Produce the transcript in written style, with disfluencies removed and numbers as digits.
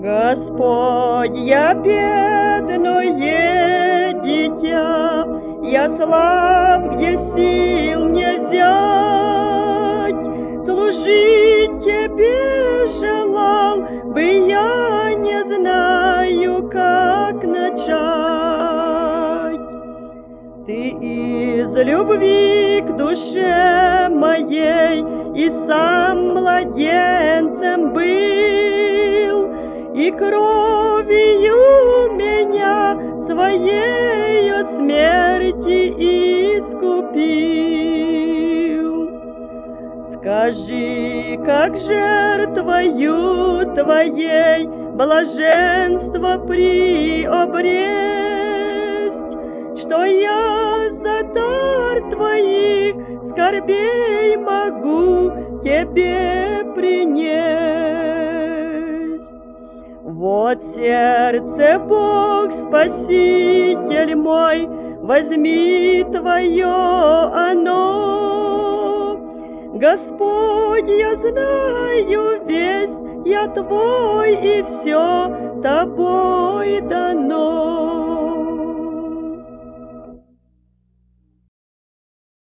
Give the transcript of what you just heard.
Господь, я бедное дитя, я слаб, где сил мне взять. Служить Тебе желал бы, я не знаю, как начать. Ты из любви к душе моей и сам младенцем был, и кровью меня своей от смерти искупил. Скажи, как жертвою Твоей блаженство приобресть, что я за дар Твоих скорбей могу Тебе принесть. Вот сердце, Бог, Спаситель мой, возьми Твое оно. Господь, я знаю весь, я Твой, и все Тобой дано.